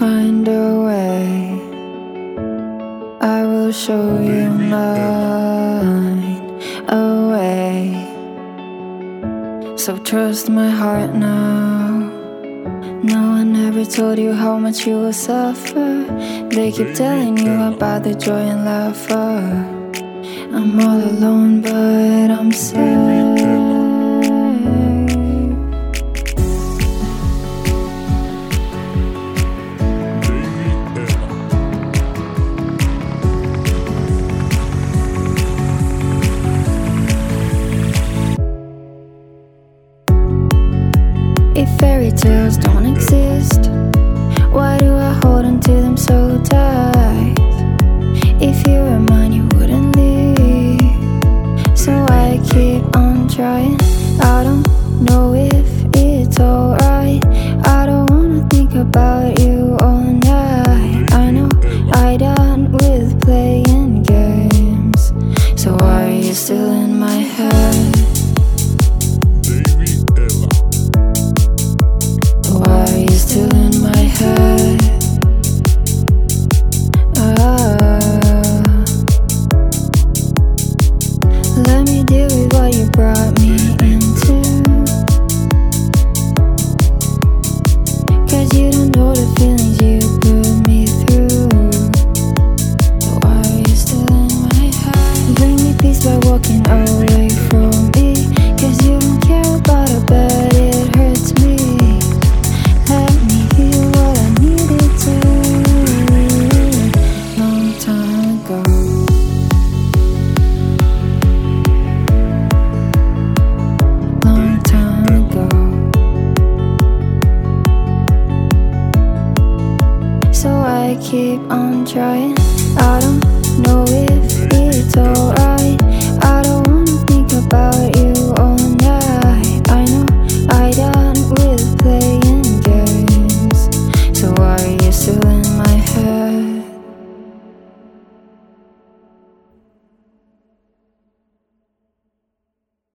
find a way. I will show you mine, a way. So trust my heart now. No one ever told you how much you will suffer. They keep telling you about the joy and laughter. I'm all alone, but I'm safe. If fairy tales don't exist, why do I hold on to them so tight? If you were mine, you wouldn't leave. So I keep on trying. I don't know if it's alright. I don't wanna think about you all night. I know I done with playing games. So why are you still in my head? Why are you still in my head? Let me deal with what you brought me into. 'Cause you don't know the feelings you put me through. So why are you still in my head? Bring me peace by walking away from me. 'Cause you don't care about it, but it hurts me. Let me feel what I needed to. Long time ago. Long time ago. So I keep on trying. I don't know if